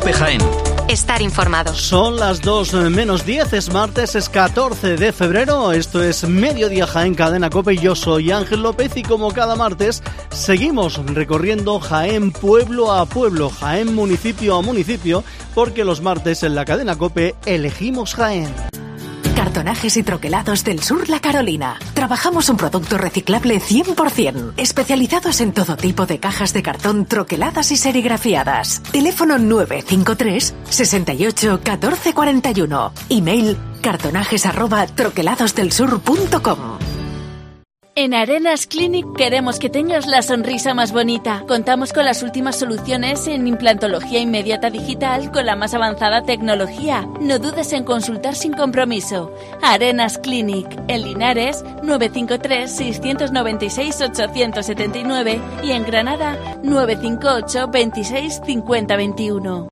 COPE Jaén. Estar informado. Son las 2:10, es martes, es 14 de febrero. Esto es Mediodía Jaén, Cadena COPE. Yo soy Ángel López y como cada martes seguimos recorriendo Jaén pueblo a pueblo, Jaén municipio a municipio, porque los martes en la Cadena COPE elegimos Jaén. Cartonajes y troquelados del Sur La Carolina. Trabajamos un producto reciclable 100%, especializados en todo tipo de cajas de cartón troqueladas y serigrafiadas. Teléfono 953 68 14 41. Email cartonajes@troqueladosdelsur.com. En Arenas Clinic queremos que tengas la sonrisa más bonita. Contamos con las últimas soluciones en implantología inmediata digital con la más avanzada tecnología. No dudes en consultar sin compromiso. Arenas Clinic, en Linares, 953 696 879 y en Granada, 958 26 50 21.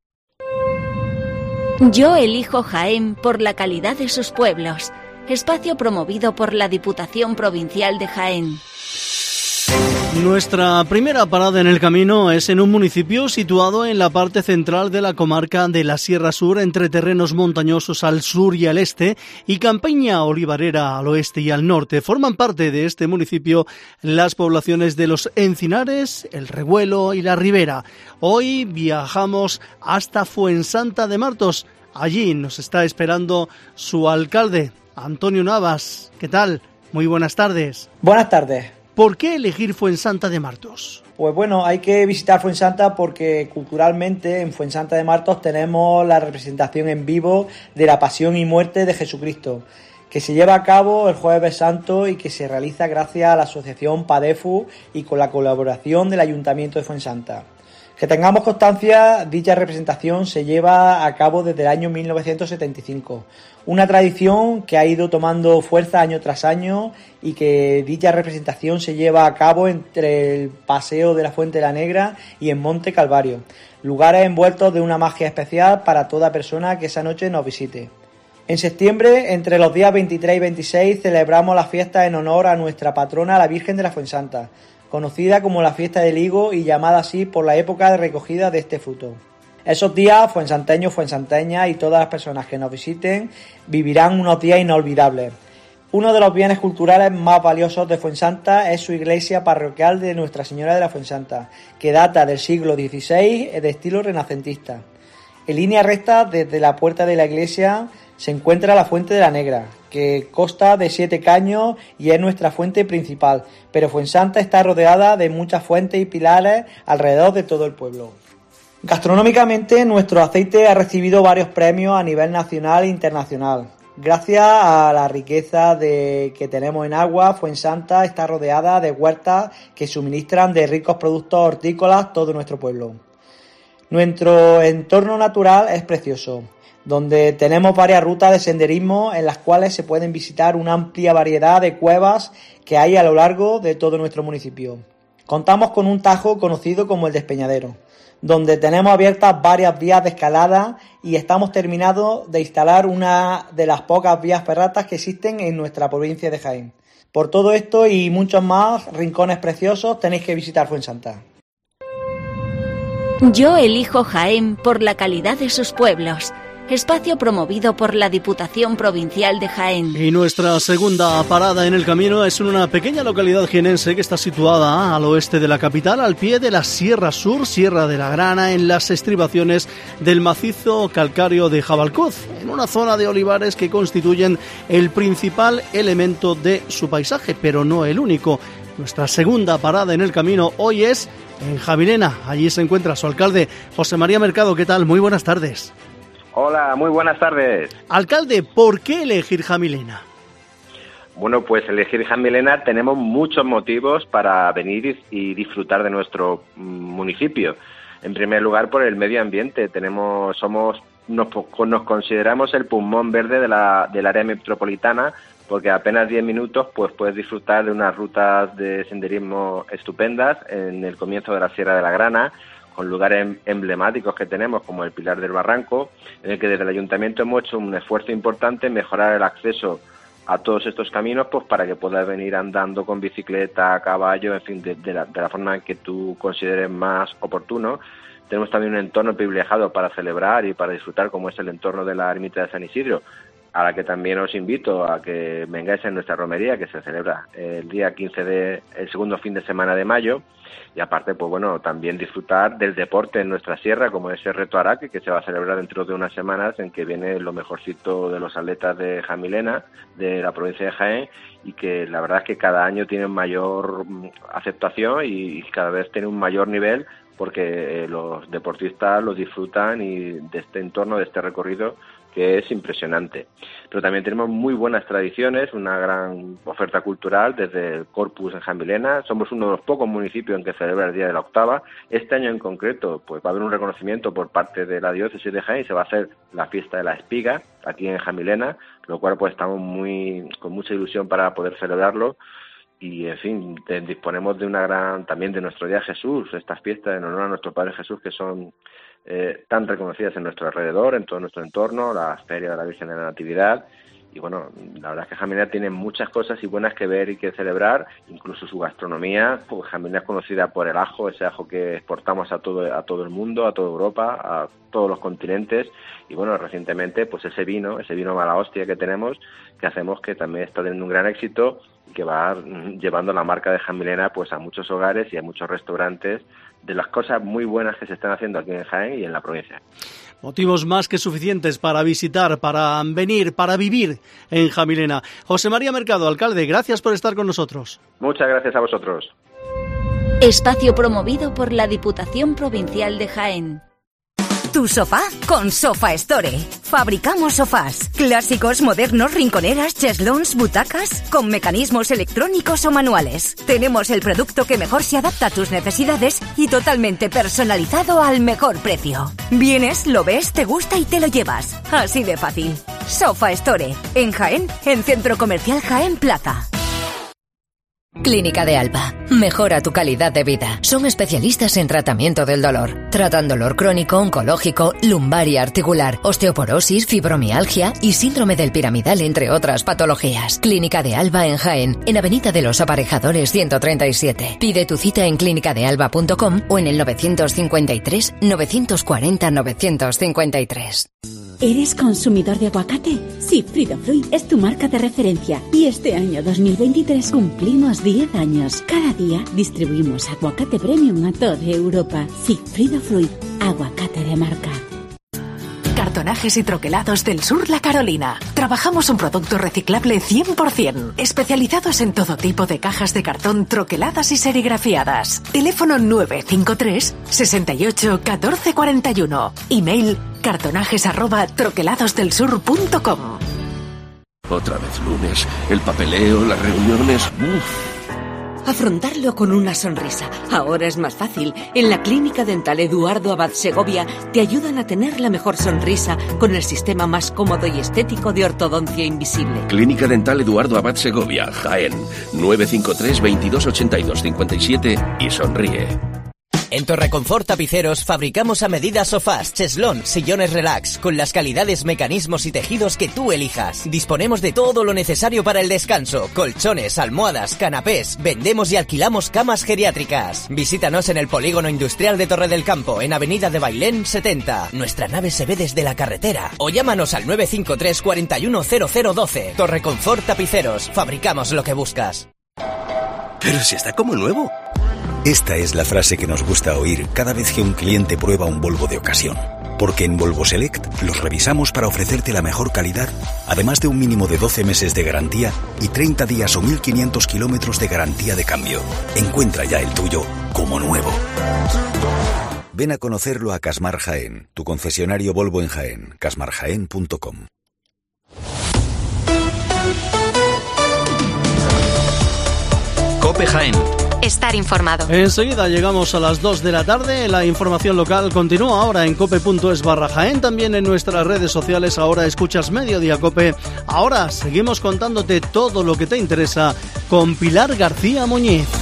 Yo elijo Jaén por la calidad de sus pueblos. Espacio promovido por la Diputación Provincial de Jaén. Nuestra primera parada en el camino es en un municipio situado en la parte central de la comarca de la Sierra Sur, entre terrenos montañosos al sur y al este y campiña olivarera al oeste y al norte. Forman parte de este municipio las poblaciones de Los Encinares, El Revuelo y La Ribera. Hoy viajamos hasta Fuensanta de Martos. Allí nos está esperando su alcalde, Antonio Navas. ¿Qué tal? Muy buenas tardes. Buenas tardes. ¿Por qué elegir Fuensanta de Martos? Pues bueno, hay que visitar Fuensanta porque culturalmente en Fuensanta de Martos tenemos la representación en vivo de la pasión y muerte de Jesucristo, que se lleva a cabo el Jueves Santo y que se realiza gracias a la asociación PADEFU y con la colaboración del Ayuntamiento de Fuensanta. Que tengamos constancia, dicha representación se lleva a cabo desde el año 1975, una tradición que ha ido tomando fuerza año tras año y que dicha representación se lleva a cabo entre el Paseo de la Fuente de la Negra y en Monte Calvario, lugares envueltos de una magia especial para toda persona que esa noche nos visite. En septiembre, entre los días 23 y 26, celebramos la fiesta en honor a nuestra patrona, la Virgen de la Fuensanta, conocida como la fiesta del higo y llamada así por la época de recogida de este fruto. Esos días, fuensanteños, fuensanteñas y todas las personas que nos visiten vivirán unos días inolvidables. Uno de los bienes culturales más valiosos de Fuensanta es su iglesia parroquial de Nuestra Señora de la Fuensanta, que data del siglo XVI de estilo renacentista. En línea recta, desde la puerta de la iglesia, se encuentra la Fuente de la Negra, que consta de 7 caños y es nuestra fuente principal, pero Fuensanta está rodeada de muchas fuentes y pilares alrededor de todo el pueblo. Gastronómicamente, nuestro aceite ha recibido varios premios a nivel nacional e internacional. Gracias a la riqueza que tenemos en agua, Fuensanta está rodeada de huertas que suministran de ricos productos hortícolas todo nuestro pueblo. Nuestro entorno natural es precioso, donde tenemos varias rutas de senderismo en las cuales se pueden visitar una amplia variedad de cuevas que hay a lo largo de todo nuestro municipio. Contamos con un tajo conocido como el Despeñadero, donde tenemos abiertas varias vías de escalada y estamos terminados de instalar una de las pocas vías ferratas que existen en nuestra provincia de Jaén. Por todo esto y muchos más rincones preciosos tenéis que visitar Fuensanta. Yo elijo Jaén por la calidad de sus pueblos. Espacio promovido por la Diputación Provincial de Jaén. Y nuestra segunda parada en el camino es en una pequeña localidad jienense que está situada al oeste de la capital, al pie de la Sierra Sur, Sierra de la Grana, en las estribaciones del macizo calcáreo de Jabalcuz, en una zona de olivares que constituyen el principal elemento de su paisaje, pero no el único. Nuestra segunda parada en el camino hoy es en Jamilena. Allí se encuentra su alcalde, José María Mercado. ¿Qué tal? Muy buenas tardes. Hola, muy buenas tardes. Alcalde, ¿por qué elegir Jamilena? Bueno, pues elegir Jamilena tenemos muchos motivos para venir y disfrutar de nuestro municipio. En primer lugar, por el medio ambiente. Nos consideramos el pulmón verde del área metropolitana, porque apenas 10 minutos pues puedes disfrutar de unas rutas de senderismo estupendas en el comienzo de la Sierra de la Grana, con lugares emblemáticos que tenemos como el Pilar del Barranco, en el que desde el Ayuntamiento hemos hecho un esfuerzo importante en mejorar el acceso a todos estos caminos, pues para que puedas venir andando con bicicleta, a caballo, en fin, de la forma en que tú consideres más oportuno. Tenemos también un entorno privilegiado para celebrar y para disfrutar, como es el entorno de la ermita de San Isidro, a la que también os invito a que vengáis en nuestra romería, que se celebra el día 15 el segundo fin de semana de mayo. Y aparte, pues bueno, también disfrutar del deporte en nuestra sierra, como ese Reto Araque, que se va a celebrar dentro de unas semanas, en que viene lo mejorcito de los atletas de Jamilena, de la provincia de Jaén, y que la verdad es que cada año tiene mayor aceptación y cada vez tiene un mayor nivel, porque los deportistas lo disfrutan y de este entorno, de este recorrido, que es impresionante. Pero también tenemos muy buenas tradiciones, una gran oferta cultural desde el Corpus en Jamilena. Somos uno de los pocos municipios en que celebra el Día de la Octava. Este año en concreto, pues va a haber un reconocimiento por parte de la diócesis de Jaén y se va a hacer la fiesta de la espiga aquí en Jamilena, lo cual pues estamos con mucha ilusión para poder celebrarlo. Y, en fin, disponemos de también de nuestro Día Jesús, estas fiestas en honor a nuestro Padre Jesús, que son tan reconocidas en nuestro alrededor, en todo nuestro entorno, la Feria de la Virgen de la Natividad. Y bueno, la verdad es que Jamilena tiene muchas cosas y buenas que ver y que celebrar, incluso su gastronomía. Pues Jamilena es conocida por el ajo, ese ajo que exportamos a todo el mundo, a toda Europa, a todos los continentes. Y bueno, recientemente pues ese vino mala hostia que tenemos, que hacemos, que también está teniendo un gran éxito y que va llevando la marca de Jamilena pues a muchos hogares y a muchos restaurantes, de las cosas muy buenas que se están haciendo aquí en Jaén y en la provincia. Motivos más que suficientes para visitar, para venir, para vivir en Jamilena. José María Mercado, alcalde, gracias por estar con nosotros. Muchas gracias a vosotros. Espacio promovido por la Diputación Provincial de Jaén. Tu sofá con Sofa Store. Fabricamos sofás clásicos, modernos, rinconeras, cheslons, butacas, con mecanismos electrónicos o manuales. Tenemos el producto que mejor se adapta a tus necesidades y totalmente personalizado al mejor precio. Vienes, lo ves, te gusta y te lo llevas. Así de fácil. Sofa Store. En Jaén, en Centro Comercial Jaén Plaza. Clínica de Alba. Mejora tu calidad de vida. Son especialistas en tratamiento del dolor. Tratan dolor crónico, oncológico, lumbar y articular, osteoporosis, fibromialgia y síndrome del piramidal, entre otras patologías. Clínica de Alba en Jaén, en Avenida de los Aparejadores 137. Pide tu cita en clinicadealba.com o en el 953 940 953. ¿Eres consumidor de aguacate? Sí, Fridafruit es tu marca de referencia y este año 2023 cumplimos 10 años. Cada día distribuimos aguacate premium a toda Europa. Sí, Fridafruit, aguacate de marca. Cartonajes y troquelados del sur La Carolina. Trabajamos un producto reciclable 100%, especializados en todo tipo de cajas de cartón troqueladas y serigrafiadas. Teléfono 953 68 14 41. Email cartonajes@troqueladosdelsur.com. Otra vez lunes, el papeleo, las reuniones. ¡Uf! Afrontarlo con una sonrisa. Ahora es más fácil. En la Clínica Dental Eduardo Abad Segovia te ayudan a tener la mejor sonrisa con el sistema más cómodo y estético de ortodoncia invisible. Clínica Dental Eduardo Abad Segovia, Jaén. 953 22 82 57 y sonríe. En Torreconfort Tapiceros fabricamos a medida sofás, cheslón, sillones relax, con las calidades, mecanismos y tejidos que tú elijas. Disponemos de todo lo necesario para el descanso, colchones, almohadas, canapés. Vendemos y alquilamos camas geriátricas. Visítanos en el Polígono Industrial de Torre del Campo, en Avenida de Bailén 70. Nuestra nave se ve desde la carretera. O llámanos al 953 41 0012. Torreconfort Tapiceros, fabricamos lo que buscas. Pero si está como nuevo. Esta es la frase que nos gusta oír cada vez que un cliente prueba un Volvo de ocasión. Porque en Volvo Select los revisamos para ofrecerte la mejor calidad, además de un mínimo de 12 meses de garantía y 30 días o 1.500 kilómetros de garantía de cambio. Encuentra ya el tuyo como nuevo. Ven a conocerlo a Casmar Jaén, tu concesionario Volvo en Jaén, casmarjaén.com. COPE Jaén. Estar informado. Enseguida llegamos a las 2 de la tarde. La información local continúa ahora en cope.es/Jaén, también en nuestras redes sociales. Ahora escuchas Mediodía Cope. Ahora seguimos contándote todo lo que te interesa con Pilar García Muñiz.